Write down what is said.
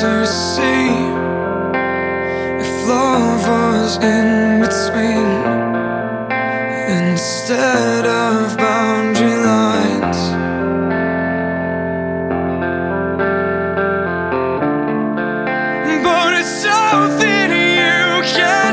to see if love was in between instead of boundary lines. But it's something you can